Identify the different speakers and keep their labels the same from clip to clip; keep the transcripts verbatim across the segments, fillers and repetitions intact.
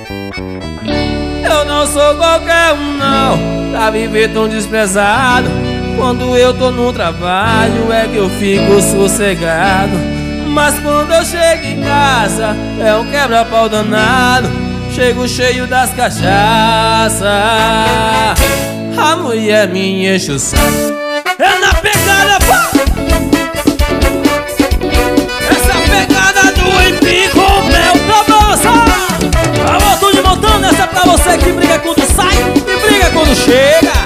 Speaker 1: Eu não sou qualquer um não, pra viver tão desprezado. Quando eu tô no trabalho é que eu fico sossegado, mas quando eu chego em casa é um quebra-pau danado. Chego cheio das cachaças, a mulher me enche o saco. É na pegada, pá! Essa pegada do empim com mel pra balançar. Alô, Tony Montana, essa é pra você que briga quando sai e briga quando chega.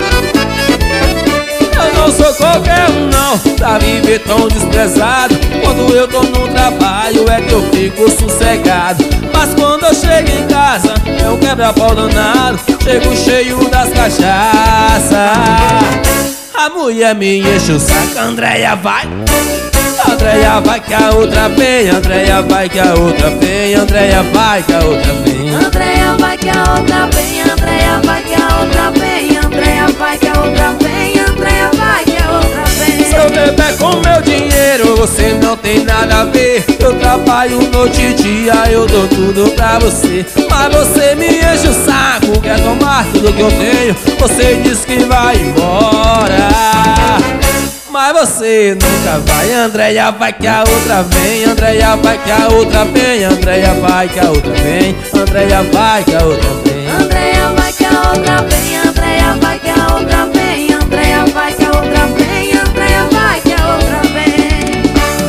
Speaker 1: Eu não sou qualquer um não, pra viver tão desprezado. Quando eu tô no trabalho é que eu fico sossegado, mas quando eu chego em casa é um quebra-pau danado. Chego cheio das cachaças, a mulher me enche o saco. Andréia vai, Andréia vai que a outra vem. Andréia vai que a outra vem. Andréia vai que a outra vem.
Speaker 2: Andréia vai que a outra vem. Andréia vai que a outra vem. Andréia vai que a outra vem. Andréia vai que a outra vem.
Speaker 1: Se eu beber com meu dinheiro, você não tem nada a ver. Eu trabalho noite e dia, eu dou tudo pra você, mas você me enche o saco, quer tomar tudo que eu tenho. Você diz que vai embora, mas você nunca vai. Andréia vai que a outra vem. Andréia vai que a outra vem. Andréia vai que a outra vem. Andréia vai que a outra vem.
Speaker 2: Andréia vai que a outra vem. Andréia vai que a outra vem. Andréia vai que a outra vem. Andréia vai que a outra vem.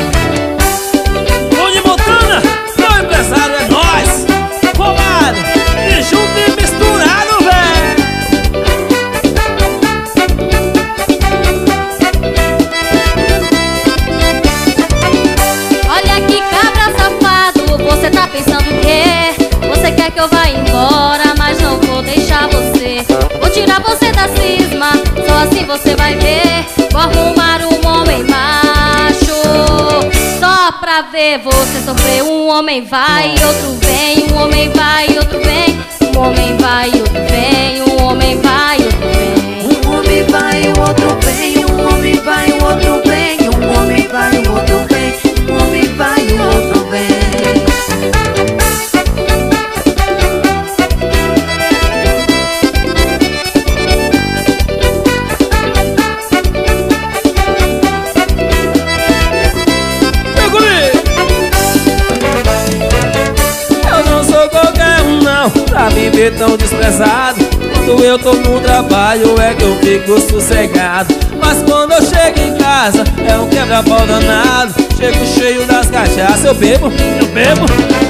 Speaker 1: Tony Montana, meu empresário é nós, colado e junto e misturado, velho.
Speaker 2: Olha que cabra safado, você tá pensando o quê? Você quer que eu vá embora, mas não vou deixar você. Vou tirar você da cisma, só assim você vai ver. Vou arrumar um homem macho, só pra ver você sofrer. Um homem vai, outro vem. Um homem vai, outro vem. Um homem vai, outro vem. Um homem vai, outro vem. Um homem vai, o outro vem. Um homem vai, o outro vem. Um homem vai, o outro vem. Um homem vai, o outro vem.
Speaker 1: Pra viver tão desprezado, quando eu tô no trabalho é que eu fico sossegado, mas quando eu chego em casa é um quebra-pau danado. Chego cheio das cachaças, eu bebo, eu bebo.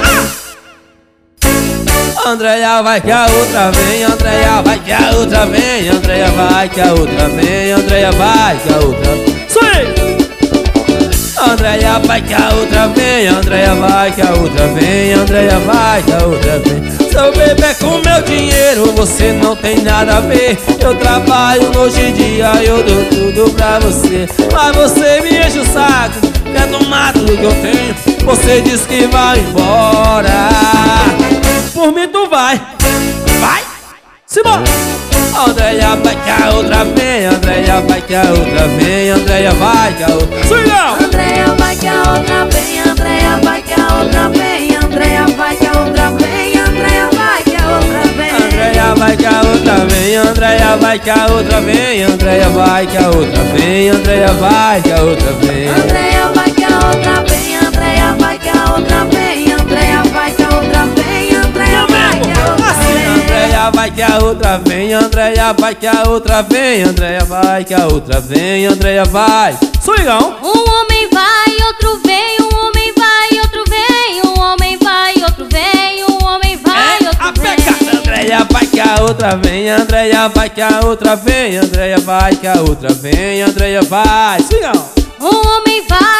Speaker 1: ah! Andréia vai que a outra vem. Andréia vai que a outra vem. Andréia vai que a outra vem. Andréia vai que a outra vem. Sim! Andréia vai que a outra vem. Andréia vai que a outra vem. Andréia vai que a outra vem. Se eu beber com meu dinheiro, você não tem nada a ver. Eu trabalho noite e dia, eu dou tudo pra você, mas você me enche o saco, quer tomar tudo que eu tenho. Você diz que vai embora, por mim tu vai, vai, simbora. Andréia vai que a outra vem. Andréia vai que a outra vem. Andréia vai que a outra vem.
Speaker 2: Andréia vai que a outra vem. Andréia vai que a outra vem. Andréia vai que a outra vem. Andréia vai que a outra vem.
Speaker 1: Andréia vai que a outra vem. Andréia vai que a outra vem. Andréia vai que a outra vem. Andréia vai que a outra vem.
Speaker 2: Andréia vai que a outra vem. Andréia vai que a outra vem. Andréia vai que a outra vem. Andréia vai que a outra vem.
Speaker 1: Andréia vai que a outra vem. Andréia vai que a outra vem. Andréia vai que a outra vem. Andréia vai. Swingão.
Speaker 2: Um homem vai, outro vem. Um homem vai, outro vem. Um homem vai, outro vem. Um homem vai, outro vem.
Speaker 1: Andréia vai que a outra vem. Andréia vai que a outra vem. Andréia vai que a outra vem. Andréia vai. Swingão.
Speaker 2: Um homem vai.